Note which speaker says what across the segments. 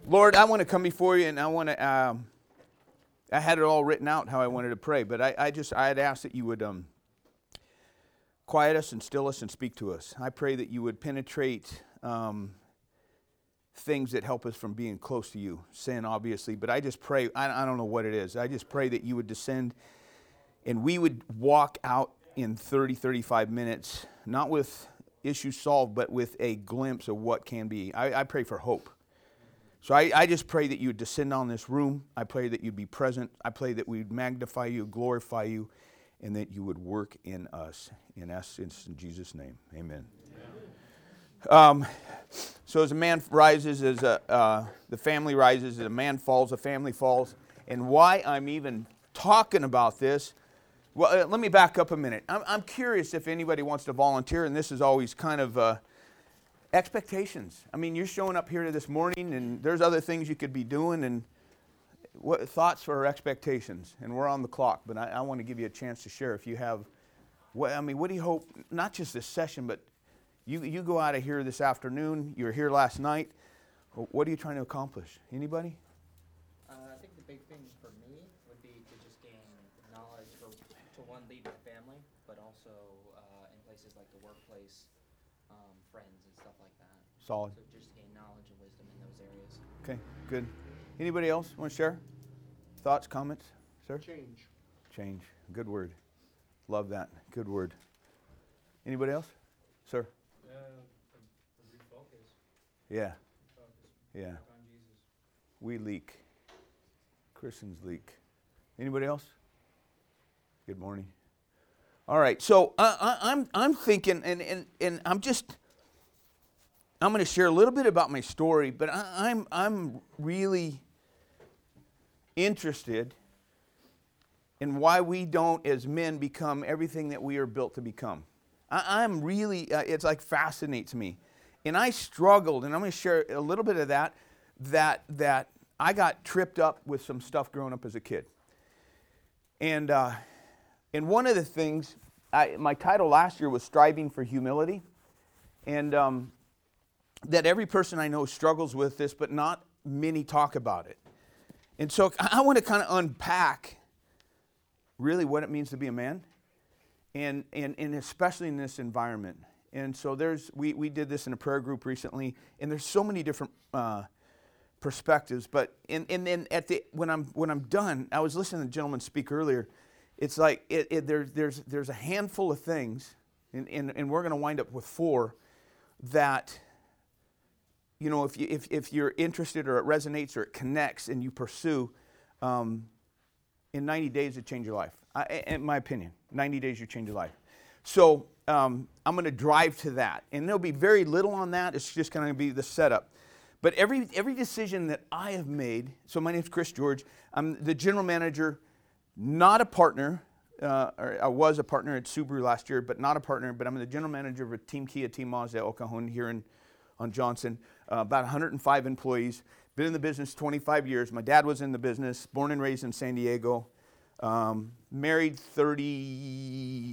Speaker 1: Lord, I want to come before you, and I want to, I had it all written out how I wanted to pray, but I had asked that you would quiet us and still us and speak to us. I pray that you would penetrate things that help us from being close to you. Sin, obviously, but I just pray, I don't know what it is. I just pray that you would descend and we would walk out in 30, 35 minutes, not with issues solved, but with a glimpse of what can be. I pray for hope. So I just pray that you would descend on this room. I pray that you'd be present. I pray that we'd magnify you, glorify you, and that you would work in us. In essence, in Jesus' name, amen. So as a man rises, as the family rises, as a man falls, a family falls. And why I'm even talking about this, well, let me back up a minute. I'm curious if anybody wants to volunteer, and this is always kind of expectations. I mean, you're showing up here this morning, and there's other things you could be doing, and what thoughts or expectations? And we're on the clock, but I want to give you a chance to share if you have. What do you hope? Not just this session, but you go out of here this afternoon. You were here last night. What are you trying to accomplish? Anybody?
Speaker 2: I think the big thing for me would be to just gain knowledge to one, lead my family, but also in places like the workplace, friends and stuff like that.
Speaker 1: Solid.
Speaker 2: So just gain knowledge and wisdom in those areas.
Speaker 1: Okay, good. Anybody else want to share? Thoughts, comments, sir? Change. Good word. Love that. Good word. Anybody else? Sir?
Speaker 3: Refocus.
Speaker 1: Yeah. Yeah.
Speaker 3: On Jesus.
Speaker 1: We leak. Christians leak. Anybody else? Good morning. All right. So I'm thinking, and I'm going to share a little bit about my story, but I'm really interested in why we don't, as men, become everything that we are built to become. I'm really, it's like fascinates me. And I struggled, and I'm going to share a little bit of that I got tripped up with some stuff growing up as a kid. And one of the things, my title last year was Striving for Humility. And that every person I know struggles with this, but not many talk about it. And so I want to kind of unpack really what it means to be a man, and especially in this environment. And so we did this in a prayer group recently, and there's so many different perspectives. But and then when I'm done, I was listening to the gentleman speak earlier. It's like there's a handful of things, and we're going to wind up with 4 that, you know, if you're interested or it resonates or it connects and you pursue, in 90 days it change your life. In my opinion, 90 days you change your life. So I'm going to drive to that, and there'll be very little on that. It's just going to be the setup. But every decision that I have made. So my name's Chris George. I'm the general manager, not a partner. Or I was a partner at Subaru last year, but not a partner. But I'm the general manager of Team Kia, Team Mazda, El Cajon here on Johnson. About 105 employees. Been in the business 25 years. My dad was in the business. Born and raised in San Diego. Married 30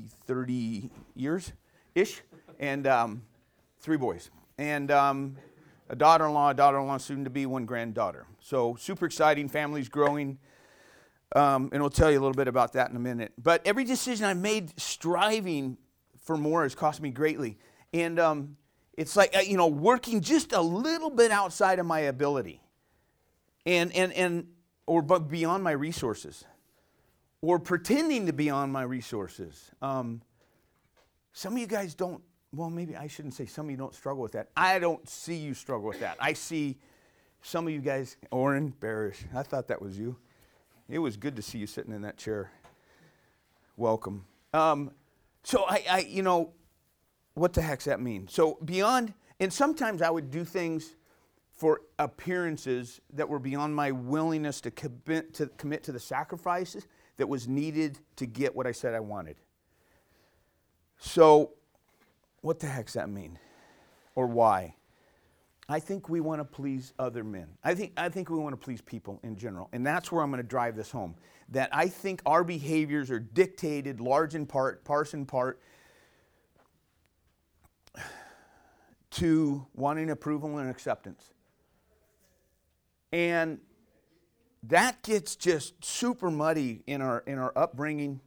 Speaker 1: years-ish. And 3 boys. And a daughter-in-law, soon to be 1 granddaughter. So super exciting. Family's growing. And we'll tell you a little bit about that in a minute. But every decision I made striving for more has cost me greatly. And it's like, working just a little bit outside of my ability. Or beyond my resources. Or pretending to be on my resources. Some of you guys don't, well, maybe I shouldn't say some of you don't struggle with that. I don't see you struggle with that. I see some of you guys, Oren Barish, I thought that was you. It was good to see you sitting in that chair. Welcome. So what the heck's that mean? So beyond, and sometimes I would do things for appearances that were beyond my willingness to commit to the sacrifices that was needed to get what I said I wanted. So what the heck's that mean? Or why? I think we want to please other men. I think we want to please people in general. And that's where I'm going to drive this home. That I think our behaviors are dictated large in part, parse in part, to wanting approval and acceptance. And that gets just super muddy in our upbringing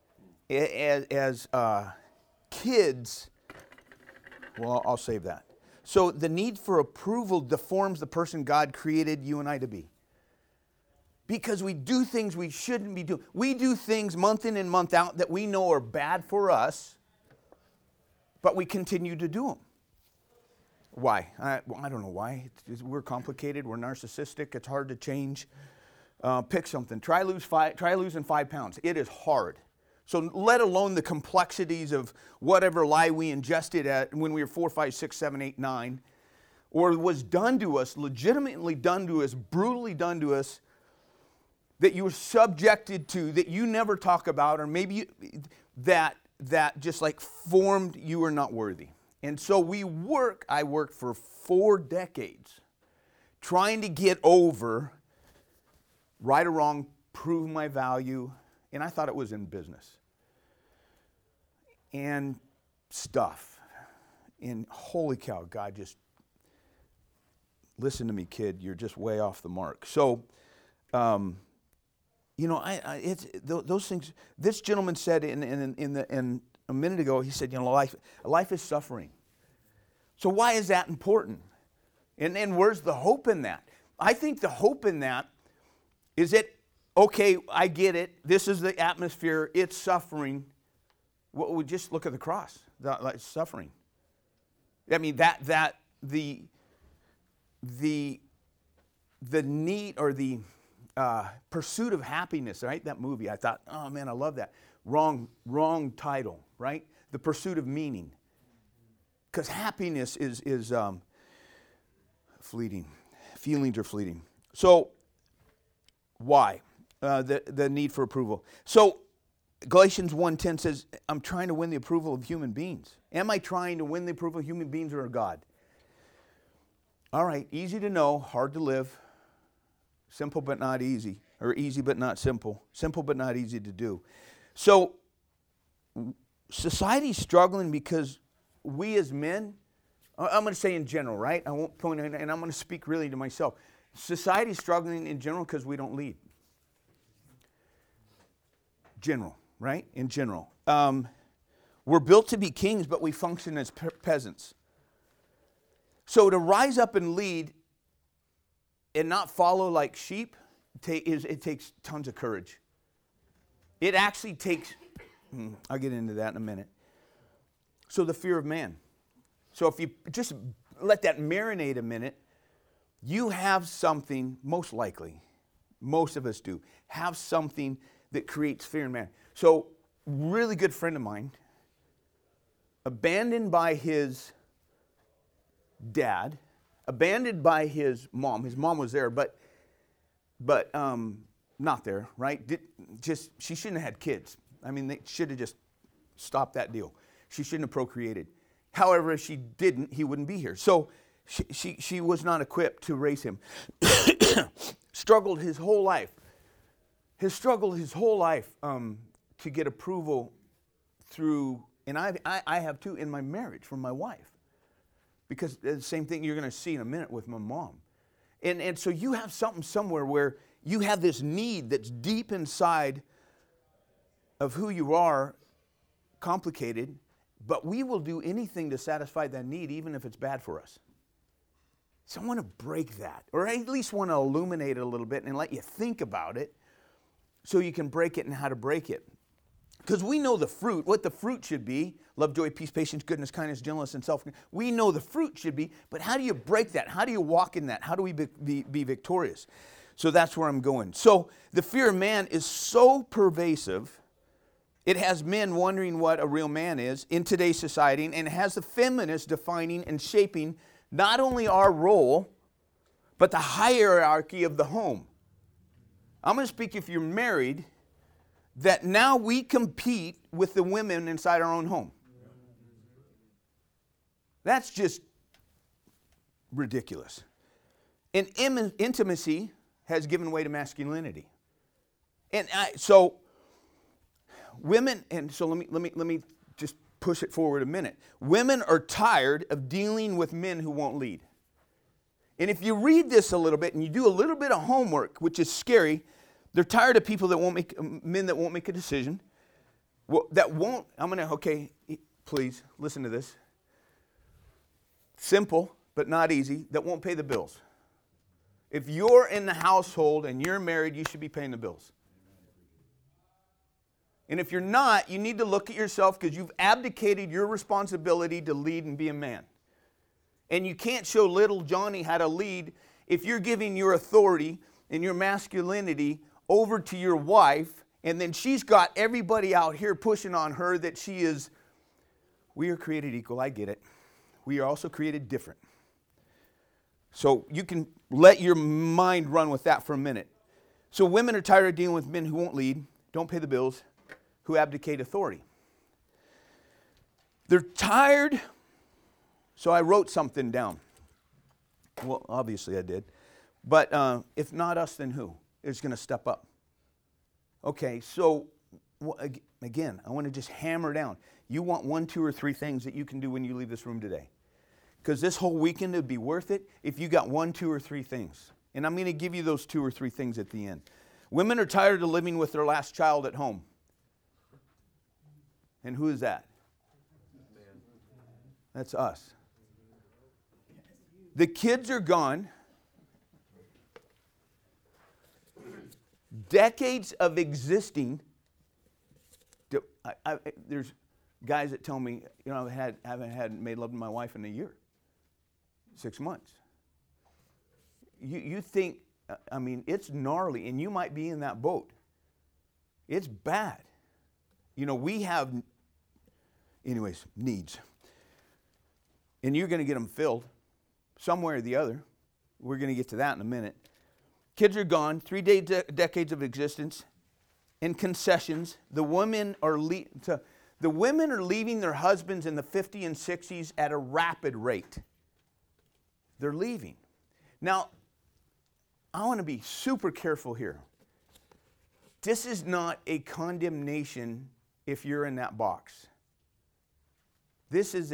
Speaker 1: as kids. Well, I'll save that. So the need for approval deforms the person God created you and I to be. Because we do things we shouldn't be doing. We do things month in and month out that we know are bad for us, but we continue to do them. Why? I don't know why. We're complicated. We're narcissistic. It's hard to change. Pick something. Try losing 5 pounds. It is hard. So let alone the complexities of whatever lie we ingested when we were 4, 5, 6, 7, 8, 9, or was done to us, legitimately done to us, brutally done to us, that you were subjected to, that you never talk about, or maybe that just like formed you are not worthy. And so I worked for 4 decades trying to get over, right or wrong, prove my value, and I thought it was in business. And stuff. And holy cow, God just, listen to me, kid, you're just way off the mark. So, it's those things. This gentleman said in a minute ago, he said, life is suffering. So why is that important? And where's the hope in that? I think the hope in that is that, okay, I get it. This is the atmosphere. It's suffering. Well, we just look at the cross. Like suffering. I mean the need or the pursuit of happiness, right? That movie, I thought, oh man, I love that. Wrong title, right? The pursuit of meaning. Because happiness is fleeting. Feelings are fleeting. So, why? The need for approval. So, Galatians 1:10 says, I'm trying to win the approval of human beings. Am I trying to win the approval of human beings or of God? All right, easy to know, hard to live. Simple but not easy. Or easy but not simple. Simple but not easy to do. So, society's struggling because we as men, I'm going to say in general, right? I won't point in, and I'm going to speak really to myself. Society's struggling in general because we don't lead. General, right? In general. We're built to be kings, but we function as peasants. So to rise up and lead and not follow like sheep, it takes tons of courage. It actually takes, I'll get into that in a minute. So the fear of man. So if you just let that marinate a minute, you have something, most likely, most of us do, have something that creates fear in man. So really good friend of mine, abandoned by his dad, abandoned by his mom. His mom was there, but not there, right? She shouldn't have had kids. I mean, they should have just stopped that deal. She shouldn't have procreated. However, if she didn't, he wouldn't be here. So she was not equipped to raise him. Struggled his whole life. Has struggled his whole life to get approval through, and I have too, in my marriage from my wife. Because the same thing you're going to see in a minute with my mom. And so you have something somewhere where you have this need that's deep inside of who you are, complicated, but we will do anything to satisfy that need, even if it's bad for us. So I want to break that, or at least want to illuminate it a little bit and let you think about it so you can break it and how to break it. Because we know the fruit, what the fruit should be: love, joy, peace, patience, goodness, kindness, gentleness, and self-control. We know the fruit should be, but how do you break that? How do you walk in that? How do we be victorious? So that's where I'm going. So the fear of man is so pervasive, it has men wondering what a real man is in today's society, and it has the feminists defining and shaping not only our role, but the hierarchy of the home. I'm going to speak, if you're married, that now we compete with the women inside our own home. That's just ridiculous. And intimacy has given way to masculinity. And so women, and so let me just push it forward a minute. Women are tired of dealing with men who won't lead. And if you read this a little bit and you do a little bit of homework, which is scary, they're tired of people that won't make, men that won't make a decision. Well, okay, please listen to this. Simple, but not easy, that won't pay the bills. If you're in the household and you're married, you should be paying the bills. And if you're not, you need to look at yourself because you've abdicated your responsibility to lead and be a man. And you can't show little Johnny how to lead if you're giving your authority and your masculinity over to your wife, and then she's got everybody out here pushing on her that she is, we are created equal, I get it. We are also created different. So you can let your mind run with that for a minute. So women are tired of dealing with men who won't lead, don't pay the bills, who abdicate authority. They're tired. So I wrote something down. Well, obviously I did. But if not us, then who is going to step up? Okay, so again, I want to just hammer down. You want 1, 2, or 3 things that you can do when you leave this room today. Because this whole weekend would be worth it if you got 1, 2, or 3 things. And I'm going to give you those 2 or 3 things at the end. Women are tired of living with their last child at home. And who is that? That's us. The kids are gone. Decades of existing. There's guys that tell me, I haven't had made love to my wife in a year. 6 months. You think, it's gnarly, and you might be in that boat. It's bad. We have, needs. And you're going to get them filled some way or the other. We're going to get to that in a minute. Kids are gone, 3 decades of existence, and concessions. The women are leaving their husbands in the 50s and 60s at a rapid rate. They're leaving. Now, I want to be super careful here. This is not a condemnation if you're in that box. This is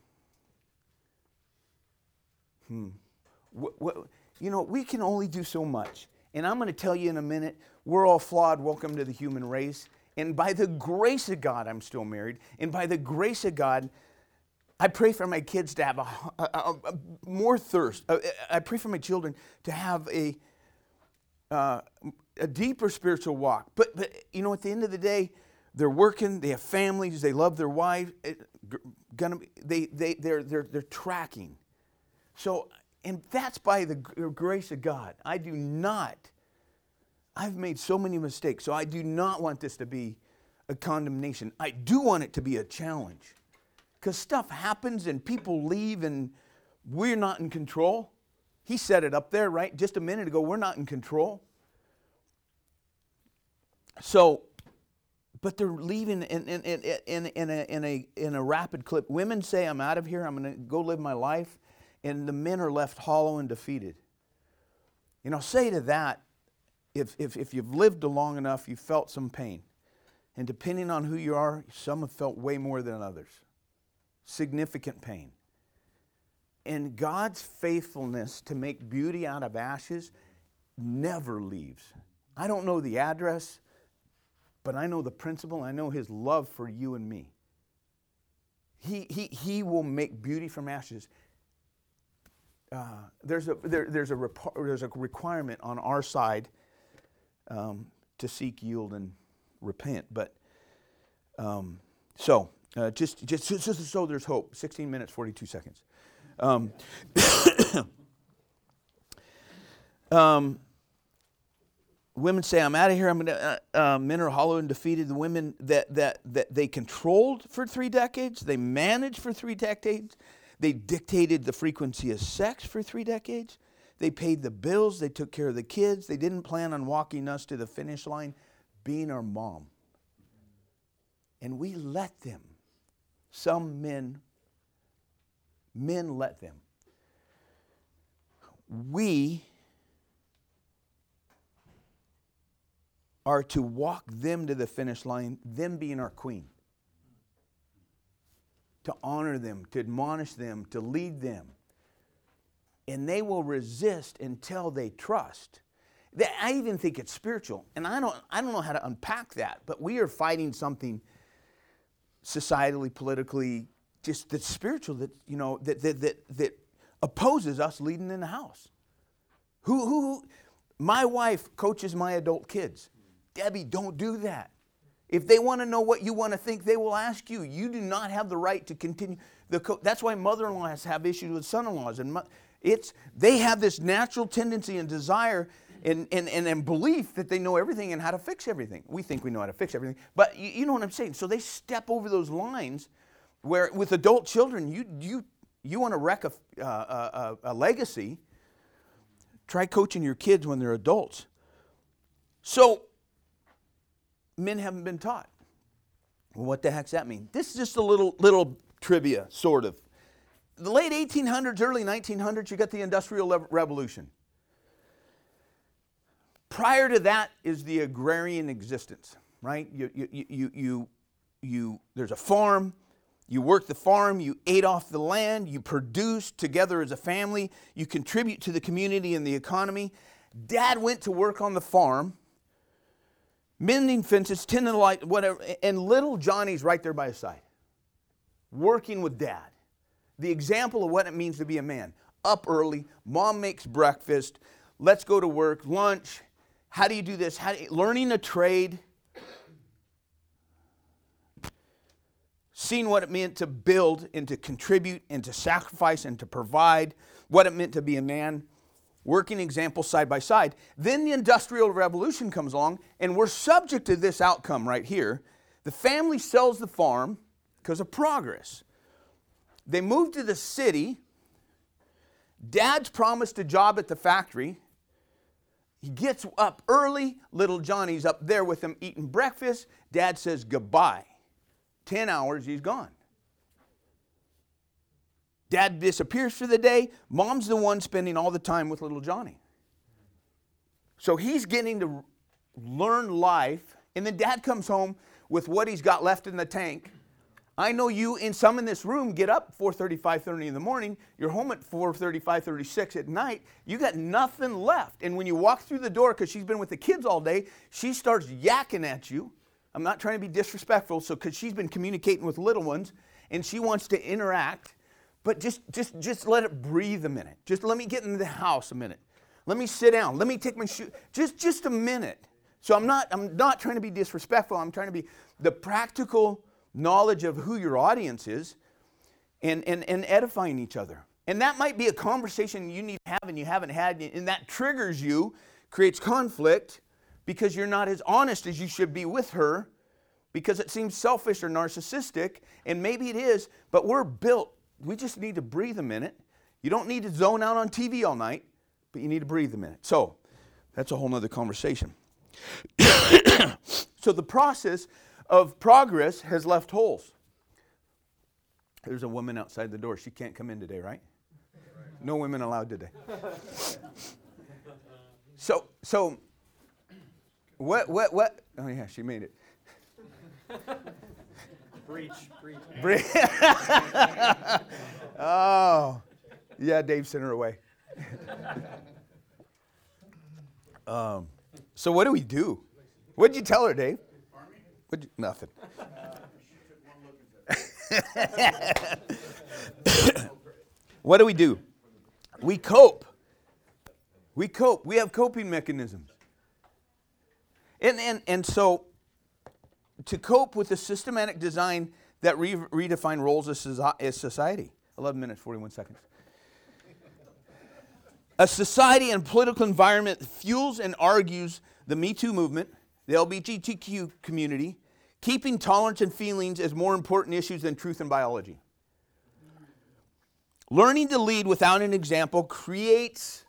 Speaker 1: we can only do so much. And I'm going to tell you in a minute, we're all flawed. Welcome to the human race. And by the grace of God, I'm still married. And by the grace of God, I pray for my kids to have a more thirst. I pray for my children to have a deeper spiritual walk. But at the end of the day, they're working. They have families. They love their wife. They're tracking. So, and that's by the grace of God. I've made so many mistakes, so I do not want this to be a condemnation. I do want it to be a challenge. Because stuff happens and people leave and we're not in control. He said it up there, right? Just a minute ago, we're not in control. So, but they're leaving in a rapid clip. Women say, I'm out of here, I'm going to go live my life. And the men are left hollow and defeated. And I'll say to that, if you've lived long enough, you've felt some pain. And depending on who you are, some have felt way more than others. Significant pain. And God's faithfulness to make beauty out of ashes never leaves. I don't know the address, but I know the principle. I know His love for you and me. He will make beauty from ashes. There's a requirement on our side to seek, yield, and repent. But just so there's hope. 16 minutes, 42 seconds. Women say, "I'm out of here. Men are hollow and defeated." The women that they controlled for 3 decades, they managed for 3 decades. They dictated the frequency of sex for 3 decades. They paid the bills. They took care of the kids. They didn't plan on walking us to the finish line, being our mom. And we let them. Some men let them. We are to walk them to the finish line, them being our queen. To honor them, to admonish them, to lead them. and they will resist until they trust. I even think it's spiritual, and I don't know how to unpack that, but we are fighting something societally, politically, just that's spiritual, that that opposes us leading in the house. Who my wife coaches my adult kids. Debbie, don't do that. If they want to know what you want to think, they will ask you. You do not have the right to continue. That's why mother-in-laws have issues with son-in-laws, and they have this natural tendency and desire and belief that they know everything and how to fix everything. We think we know how to fix everything, but you know what I'm saying. So they step over those lines where, with adult children, you want to wreck a legacy. Try coaching your kids when they're adults. So men haven't been taught. Well, what the heck's that mean? This is just a little trivia, sort of. The late 1800s, early 1900s, you got the Industrial Revolution. Prior to that is the agrarian existence, right? There's a farm. You work the farm, you ate off the land, you produce together as a family, you contribute to the community and the economy. Dad went to work on the farm, mending fences, tending the light, whatever, and little Johnny's right there by his side, working with Dad. The example of what it means to be a man. Up early, mom makes breakfast, let's go to work, lunch, how do you do this? Learning a trade. Seeing what it meant to build and to contribute and to sacrifice and to provide, what it meant to be a man, working examples side by side. Then the Industrial Revolution comes along, and we're subject to this outcome right here. The family sells the farm because of progress. They move to the city. Dad's promised a job at the factory. He gets up early. Little Johnny's up there with him eating breakfast. Dad says goodbye. 10 hours, he's gone. Dad disappears for the day. Mom's the one spending all the time with little Johnny. So he's getting to learn life, and then Dad comes home with what he's got left in the tank. I know you and some in this room get up 4:30, 5:30 in the morning. You're home at 4:30, 5:36 at night. You got nothing left. And when you walk through the door, because she's been with the kids all day, she starts yakking at you. I'm not trying to be disrespectful, because she's been communicating with little ones, and she wants to interact. But just let it breathe a minute. Just let me get into the house a minute. Let me sit down. Let me take my shoe. Just a minute. So I'm not trying to be disrespectful. I'm trying to be the practical knowledge of who your audience is, and edifying each other. And that might be a conversation you need to have and you haven't had, and that triggers you, creates conflict, because you're not as honest as you should be with her, because it seems selfish or narcissistic, and maybe it is, but we're built. We just need to breathe a minute. You don't need to zone out on TV all night, but you need to breathe a minute. So that's a whole nother conversation. So the process of progress has left holes. There's a woman outside the door. She can't come in today, right? No women allowed today. So what? Oh yeah, she made it.
Speaker 2: Breach.
Speaker 1: Oh, yeah, Dave sent her away. So what do we do? What'd you tell her, Dave? Nothing. What do? We cope. We have coping mechanisms. And so to cope with the systematic design that redefine roles as society. 11 minutes, 41 seconds. A society and political environment that fuels and argues the Me Too movement, the LGBTQ community, keeping tolerance and feelings as more important issues than truth and biology. Learning to lead without an example creates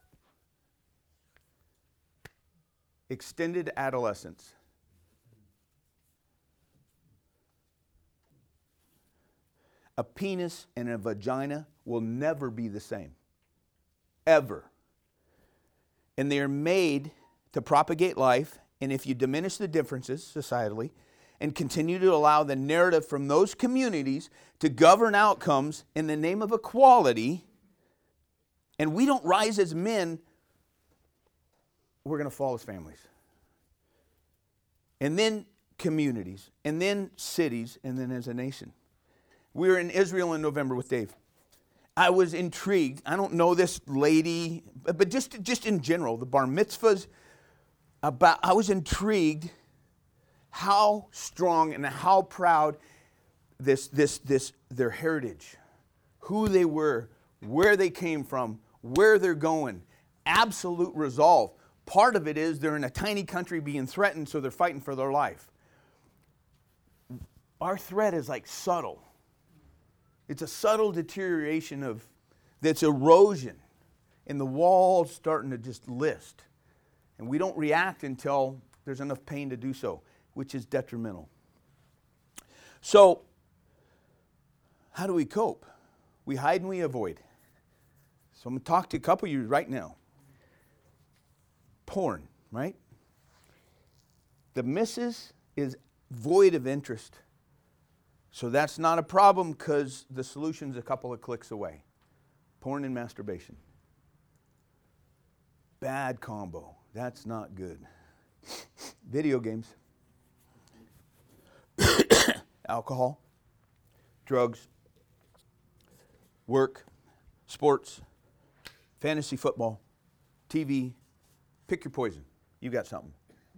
Speaker 1: extended adolescence. A penis and a vagina will never be the same. Ever. And they are made to propagate life, and if you diminish the differences societally and continue to allow the narrative from those communities to govern outcomes in the name of equality, and we don't rise as men, we're going to fall as families. And then communities, and then cities, and then as a nation. We were in Israel in November with Dave. I was intrigued. I don't know this lady, but just in general, the bar mitzvahs. I was intrigued how strong and how proud their heritage, who they were, where they came from, where they're going, absolute resolve. Part of it is they're in a tiny country being threatened, so they're fighting for their life. Our threat is like subtle. It's a subtle deterioration that's erosion, and the wall's starting to just list. And we don't react until there's enough pain to do so, which is detrimental. So, how do we cope? We hide and we avoid. So I'm going to talk to a couple of you right now. Porn, right? The missus is void of interest. So that's not a problem because the solution's a couple of clicks away. Porn and masturbation. Bad combo. That's not good. Video games. Alcohol. Drugs. Work. Sports. Fantasy football. TV. Pick your poison. You got something.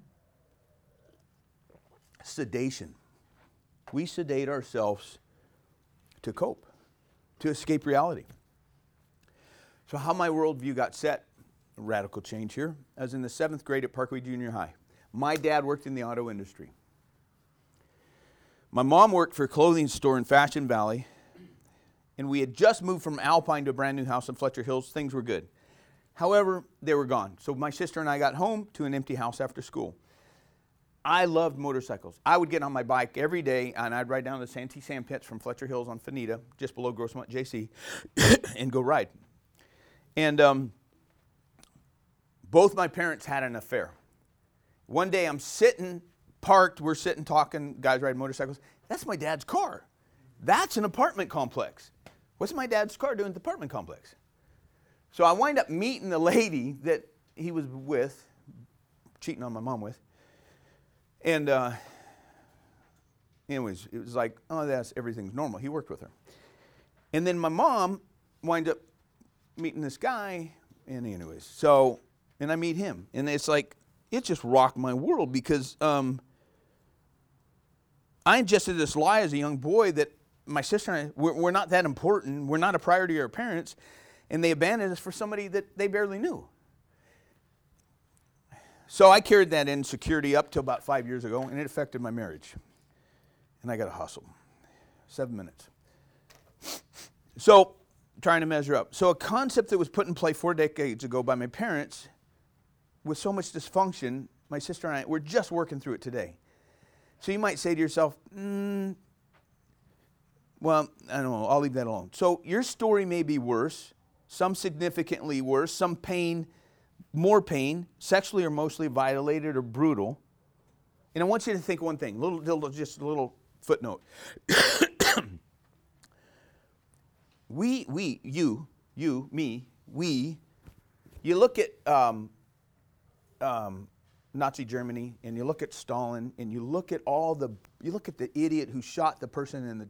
Speaker 1: Sedation. We sedate ourselves to cope, to escape reality. So how my worldview got set, radical change here. I was in the 7th grade at Parkway Junior High. My dad worked in the auto industry. My mom worked for a clothing store in Fashion Valley, and we had just moved from Alpine to a brand new house in Fletcher Hills. Things were good. However, they were gone. So my sister and I got home to an empty house after school. I loved motorcycles. I would get on my bike every day, and I'd ride down to the Santee Sand Pits from Fletcher Hills on Fanita, just below Grossmont JC, and go ride. And both my parents had an affair. One day I'm sitting, parked, we're sitting talking, guys riding motorcycles. That's my dad's car. That's an apartment complex. What's my dad's car doing at the apartment complex? So I wind up meeting the lady that he was with, cheating on my mom with. And anyways, it was like, oh, everything's normal. He worked with her. And then my mom wind up meeting this guy, and anyways, so, and I meet him. And it's like, it just rocked my world because I ingested this lie as a young boy that my sister and I, we're not that important. We're not a priority to our parents. And they abandoned us for somebody that they barely knew. So I carried that insecurity up to about 5 years ago, and it affected my marriage. And I got to hustle. 7 minutes. So, trying to measure up. So a concept that was put in play 4 decades ago by my parents with so much dysfunction, my sister and I, we're just working through it today. So you might say to yourself, well, I don't know, I'll leave that alone. So your story may be worse, some significantly worse, some pain, more pain, sexually or emotionally violated or brutal. And I want you to think one thing, just a little footnote. You, me, you look at Nazi Germany, and you look at Stalin, and you look at the idiot who shot the person in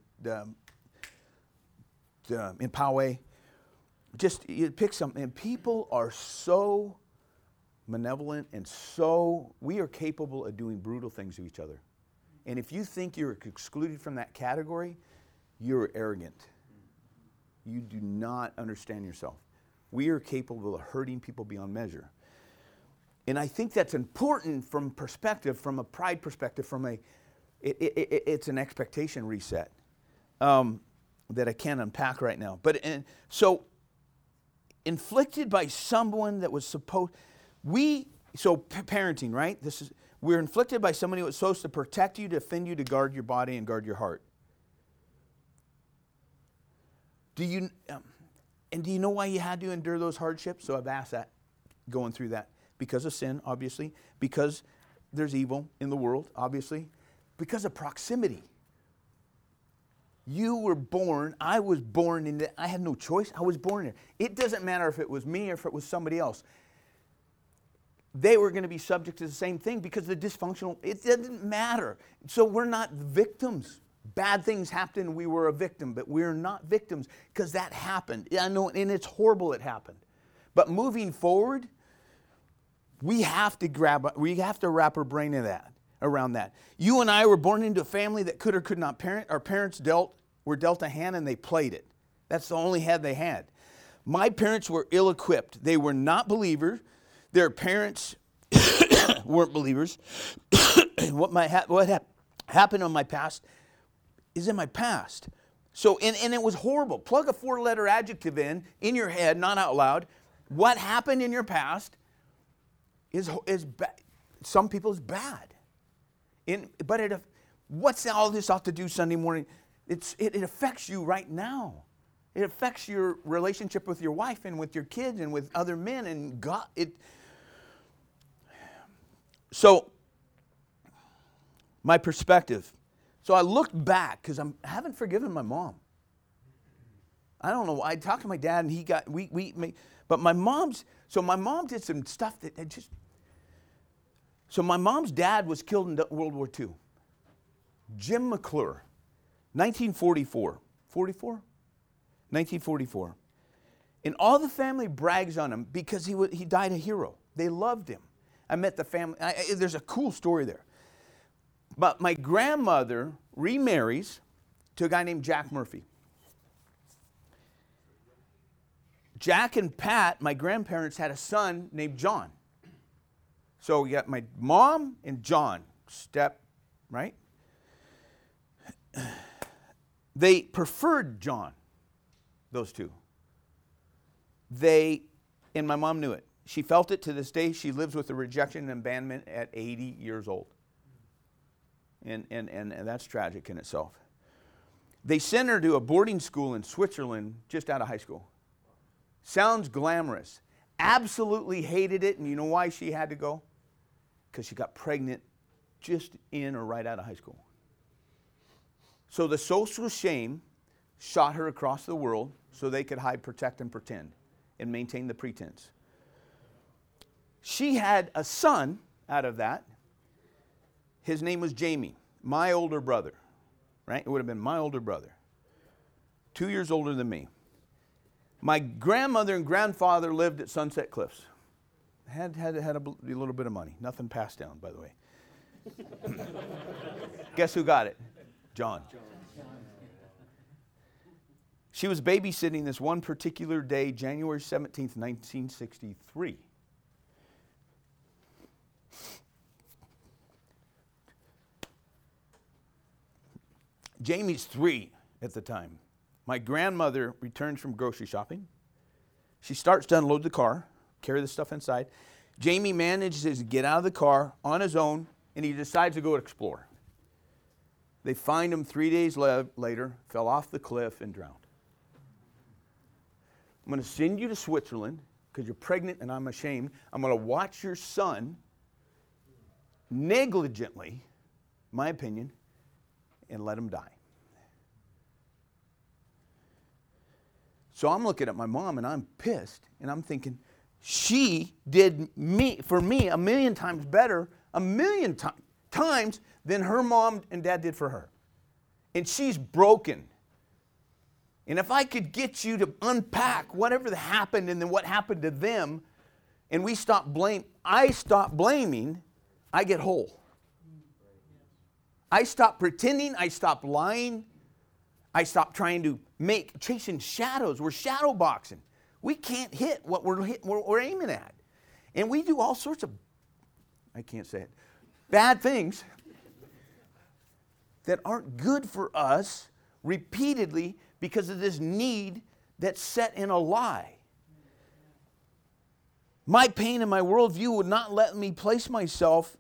Speaker 1: in Poway. Just you pick something, and people are so malevolent and we are capable of doing brutal things to each other. And if you think you're excluded from that category, you're arrogant. You do not understand yourself. We are capable of hurting people beyond measure. And I think that's important from perspective, from a pride perspective, it's an expectation reset that I can't unpack right now. So inflicted by someone that was parenting, right? We're inflicted by somebody who was supposed to protect you, defend you, to guard your body and guard your heart. Do you know why you had to endure those hardships? So I've asked that, going through that. Because of sin, obviously. Because there's evil in the world, obviously. Because of proximity. You were born, I was born into, I had no choice. I was born there. It doesn't matter if it was me or if it was somebody else. They were going to be subject to the same thing because the dysfunctional, it didn't matter. So we're not victims. Bad things happened, we were a victim, but we're not victims because that happened. I know, and it's horrible it happened. But moving forward, we have to wrap our brain in that, around that. You and I were born into a family that could or could not parent. Our parents were dealt a hand and they played it. That's the only hand they had. My parents were ill-equipped. They were not believers. Their parents weren't believers. What happened in my past is in my past. So, and it was horrible. Plug a 4-letter adjective in your head, not out loud. What happened in your past is some people's bad. But what's all this ought to do Sunday morning? It affects you right now. It affects your relationship with your wife and with your kids and with other men and God. So, my perspective. So I looked back because I haven't forgiven my mom. I don't know. I talked to my dad and he got but my mom did some stuff that just. So my mom's dad was killed in World War II. Jim McClure, 1944. 1944. And all the family brags on him because he died a hero. They loved him. I met the family. There's a cool story there. But my grandmother remarries to a guy named Jack Murphy. Jack and Pat, my grandparents, had a son named John. So we got my mom and John, right? They preferred John, those two. And my mom knew it. She felt it to this day. She lives with the rejection and abandonment at 80 years old. And that's tragic in itself. They sent her to a boarding school in Switzerland just out of high school. Sounds glamorous. Absolutely hated it. And you know why she had to go? Because she got pregnant just in or right out of high school. So the social shame shot her across the world so they could hide, protect, and pretend and maintain the pretense. She had a son out of that. His name was Jamie, my older brother, right? It would have been my older brother, 2 years older than me. My grandmother and grandfather lived at Sunset Cliffs. Had a little bit of money. Nothing passed down, by the way. Guess who got it? John. She was babysitting this one particular day, January 17th, 1963. Jamie's 3 at the time. My grandmother returns from grocery shopping. She starts to unload the car, carry the stuff inside. Jamie manages to get out of the car on his own, and he decides to go explore. They find him 3 days later, fell off the cliff and drowned. I'm going to send you to Switzerland because you're pregnant and I'm ashamed. I'm going to watch your son negligently, my opinion, and let him die. So I'm looking at my mom and I'm pissed and I'm thinking, she did for me a million times better, times than her mom and dad did for her. And she's broken. And if I could get you to unpack whatever happened and then what happened to them, and I stop blaming, I get whole. I stop pretending, I stop lying, I stop trying to chasing shadows. We're shadow boxing. We can't hit what we're aiming at. And we do all sorts of, I can't say it, bad things that aren't good for us repeatedly because of this need that's set in a lie. My pain and my worldview would not let me place myself.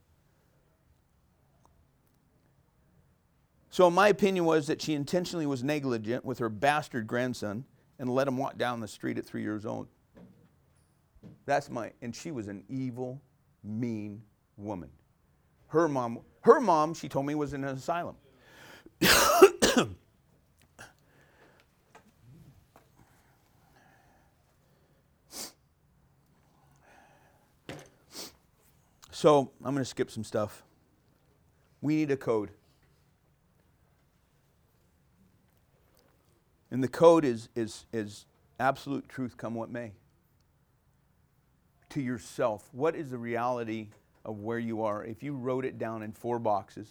Speaker 1: So my opinion was that she intentionally was negligent with her bastard grandson and let him walk down the street at 3 years old. And she was an evil, mean woman. Her mom, she told me, was in an asylum. So I'm going to skip some stuff. We need a code. And the code is absolute truth come what may. To yourself, what is the reality of where you are? If you wrote it down in 4 boxes,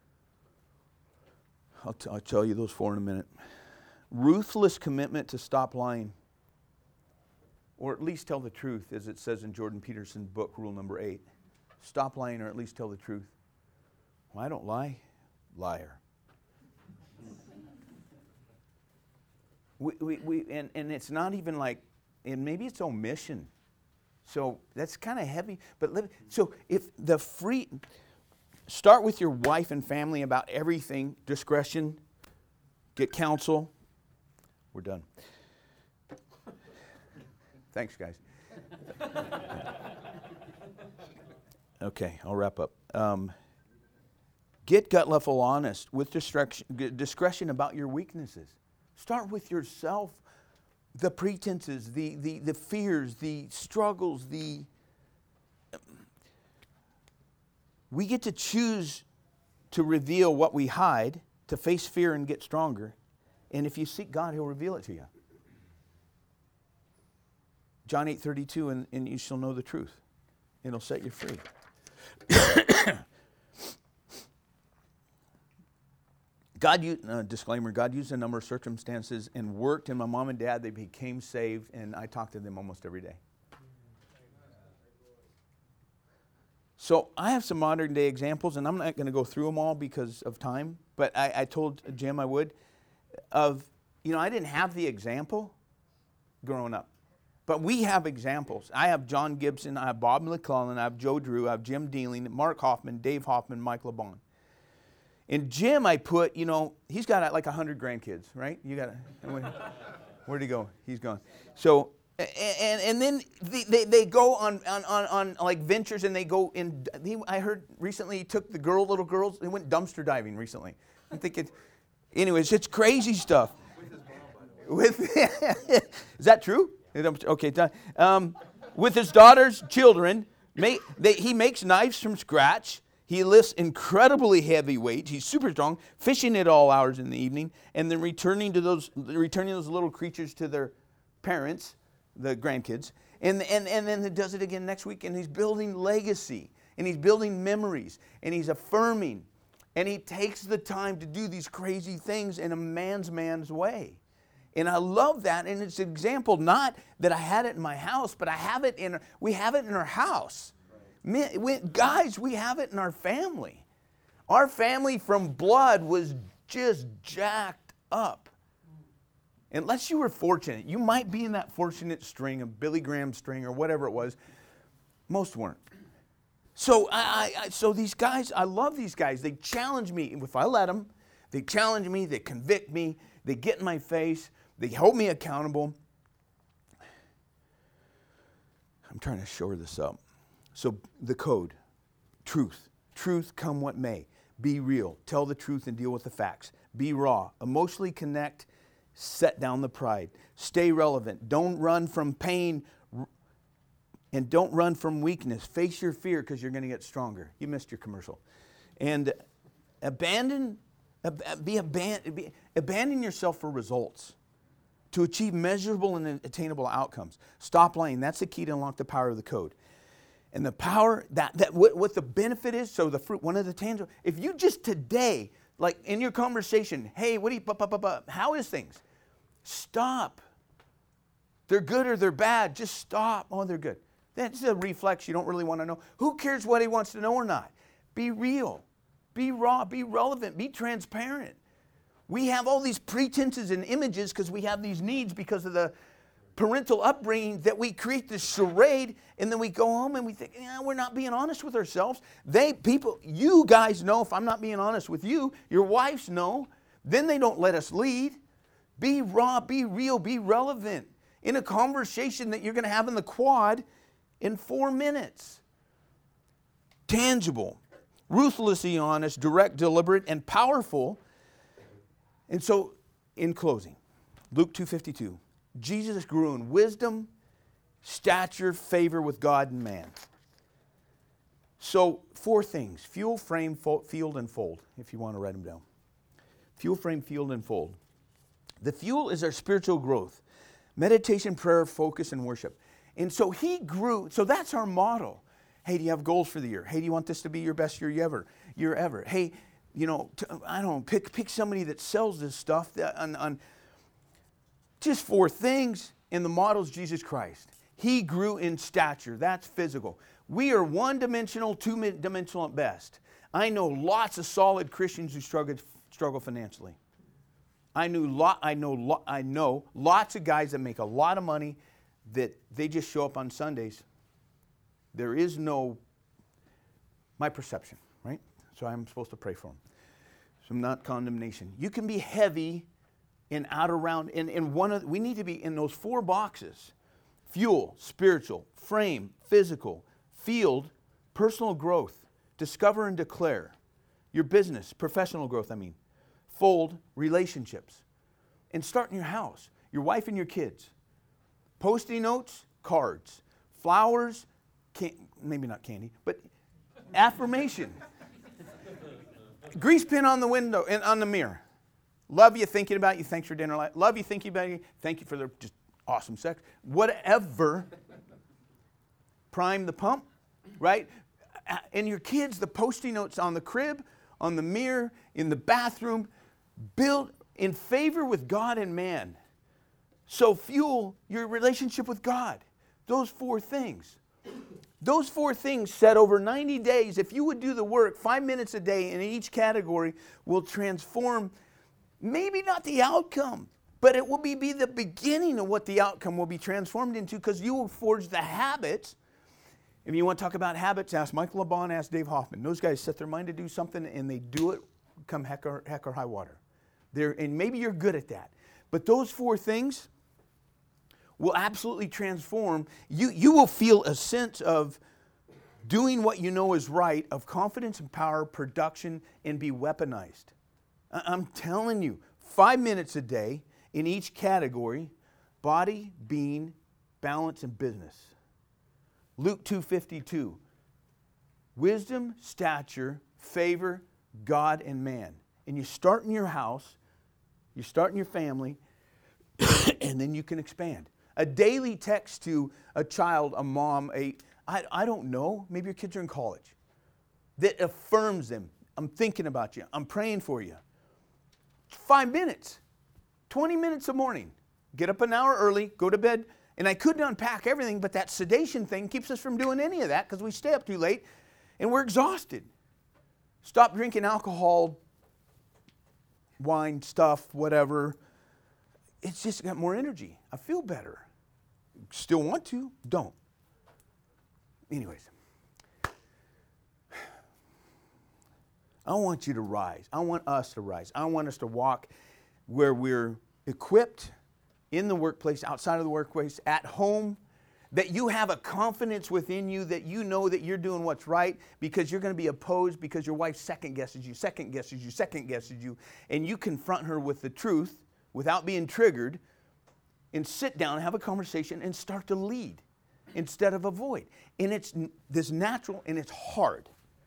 Speaker 1: I'll tell you those 4 in a minute. Ruthless commitment to stop lying. Or at least tell the truth, as it says in Jordan Peterson's book, Rule Number 8. Stop lying or at least tell the truth. Well, I don't lie. Liar. And it's not even like, and maybe it's omission. So that's kind of heavy. But so if start with your wife and family about everything, discretion, get counsel. We're done. Thanks, guys. Okay, I'll wrap up. Get gut level honest with discretion about your weaknesses. Start with yourself. The pretenses, the fears, the struggles, we get to choose to reveal what we hide, to face fear and get stronger. And if you seek God, He'll reveal it to you. John 8:32, and you shall know the truth. It'll set you free. Disclaimer, God used a number of circumstances and worked in my mom and dad. They became saved, and I talk to them almost every day. So I have some modern day examples, and I'm not going to go through them all because of time, but I told Jim I would, I didn't have the example growing up. But we have examples. I have John Gibson, I have Bob McClellan, I have Joe Drew, I have Jim Dealing, Mark Hoffman, Dave Hoffman, Mike LeBon. And Jim, I put, he's got like 100 grandkids, right? Where'd he go? He's gone. So, and then they go on like ventures, and they go in. I heard recently he took the little girls, they went dumpster diving recently. I'm thinking, anyways, it's crazy stuff. With his mom, by the way. Is that true? Okay, done. With his daughter's children, he makes knives from scratch. He lifts incredibly heavy weights. He's super strong, fishing at all hours in the evening, and then returning those little creatures to their parents, the grandkids, and then he does it again next week. And he's building legacy, and he's building memories, and he's affirming, and he takes the time to do these crazy things in a man's way. And I love that, and it's an example, not that I had it in my house, but we have it in our house. Guys, we have it in our family. Our family from blood was just jacked up. Unless you were fortunate. You might be in that fortunate string, a Billy Graham string or whatever it was. Most weren't. So so these guys, I love these guys. They challenge me. If I let them, they challenge me, they convict me, they get in my face, they hold me accountable. I'm trying to shore this up. So the code, truth come what may. Be real, tell the truth and deal with the facts. Be raw, emotionally connect, set down the pride. Stay relevant, don't run from pain and don't run from weakness. Face your fear because you're going to get stronger. You missed your commercial. And abandon yourself for results to achieve measurable and attainable outcomes. Stop lying. That's the key to unlock the power of the code. And the power, what the benefit is, so the fruit, one of the tangible, if you just today, like in your conversation, hey, what do you, how is things? Stop. They're good or they're bad, just stop. Oh, they're good. That's a reflex you don't really want to know. Who cares what he wants to know or not? Be real, be raw, be relevant, be transparent. We have all these pretenses and images because we have these needs because of the parental upbringing that we create this charade, and then we go home and we think, we're not being honest with ourselves. You guys know if I'm not being honest with you, your wives know, then they don't let us lead. Be raw, be real, be relevant in a conversation that you're going to have in the quad in 4 minutes. Tangible, ruthlessly honest, direct, deliberate, and powerful. And so, in closing, Luke 2:52. Jesus grew in wisdom, stature, favor with God and man. So 4 things: fuel, frame, field, and fold, if you want to write them down. Fuel, frame, field, and fold. The fuel is our spiritual growth. Meditation, prayer, focus, and worship. And so he grew. So that's our model. Hey, do you have goals for the year? Hey, do you want this to be your best year ever? Hey, I don't know, pick somebody that sells this stuff on just 4 things. And the model is Jesus Christ. He grew in stature. That's physical. We are one-dimensional, two-dimensional at best. I know lots of solid Christians who struggle financially. I know lots of guys that make a lot of money that they just show up on Sundays. There is no, my perception, right? So I'm supposed to pray for them. So not condemnation. You can be heavy and out around, we need to be in those 4 boxes: fuel, spiritual; frame, physical; field, personal growth; discover and declare. Your business, professional growth, fold, relationships. And start in your house, your wife and your kids. Post-it notes, cards, flowers, maybe not candy, but affirmation. Grease pin on the window and on the mirror. Love you, thinking about you, thanks for dinner. Love you, thinking about you, thank you for the just awesome sex. Whatever. Prime the pump, right? And your kids, the Post-it notes on the crib, on the mirror, in the bathroom, build in favor with God and man. So fuel your relationship with God. Those 4 things. Those 4 things set over 90 days, if you would do the work 5 minutes a day in each category, will transform, maybe not the outcome, but it will be the beginning of what the outcome will be transformed into, because you will forge the habits. If you want to talk about habits, ask Michael LeBon, ask Dave Hoffman. Those guys set their mind to do something and they do it come heck or high water. And maybe you're good at that. But those 4 things will absolutely transform. You will feel a sense of doing what you know is right, of confidence and power, production, and be weaponized. I'm telling you, 5 minutes a day in each category: body, being, balance, and business. Luke 2:52. Wisdom, stature, favor, God and man. And you start in your house, you start in your family, and then you can expand. A daily text to a child, a mom, I don't know, maybe your kids are in college, that affirms them. I'm thinking about you. I'm praying for you. 5 minutes, 20 minutes a morning. Get up an hour early, go to bed. And I couldn't unpack everything, but that sedation thing keeps us from doing any of that because we stay up too late and we're exhausted. Stop drinking alcohol, wine, stuff, whatever. It's just got more energy. I feel better. Still want to? Don't. Anyways. I want you to rise. I want us to rise. I want us to walk where we're equipped in the workplace, outside of the workplace, at home, that you have a confidence within you that you know that you're doing what's right, because you're going to be opposed because your wife second guesses you, and you confront her with the truth without being triggered, and sit down and have a conversation and start to lead instead of avoid. And it's this natural, and it's hard.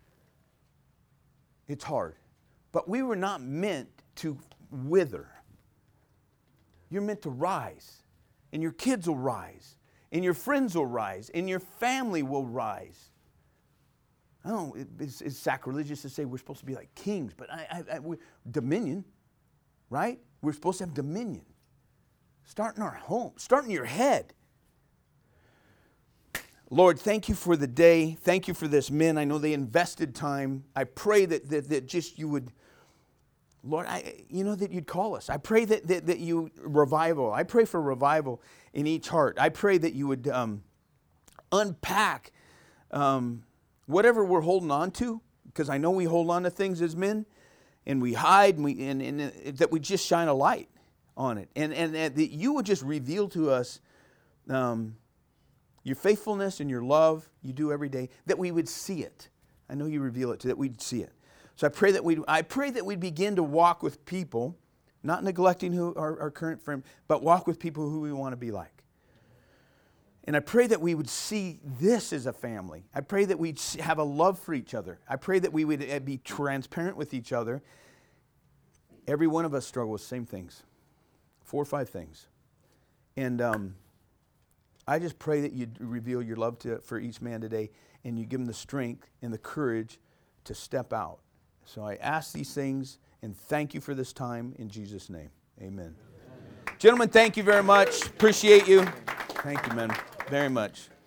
Speaker 1: It's hard. But we were not meant to wither. You're meant to rise, and your kids will rise, and your friends will rise, and your family will rise. I don't know, it's sacrilegious to say we're supposed to be like kings, but dominion, right? We're supposed to have dominion. Start in our home. Start in your head. Lord, thank you for the day. Thank you for this men. I know they invested time. I pray that just you would, Lord, that you'd call us. I pray that you revival. I pray for revival in each heart. I pray that you would unpack whatever we're holding on to, because I know we hold on to things as men, and we hide, and that we just shine a light on it, and that you would just reveal to us your faithfulness and your love you do every day, that we would see it. I know you reveal it, that we'd see it. So I pray that we'd begin to walk with people, not neglecting our current friend, but walk with people who we want to be like. And I pray that we would see this as a family. I pray that we'd have a love for each other. I pray that we would be transparent with each other. Every one of us struggle with the same things, 4 or 5 things. And I just pray that you'd reveal your love for each man today, and you give him the strength and the courage to step out. So I ask these things and thank you for this time in Jesus' name. Amen. Gentlemen, thank you very much. Appreciate you. Thank you, man, very much.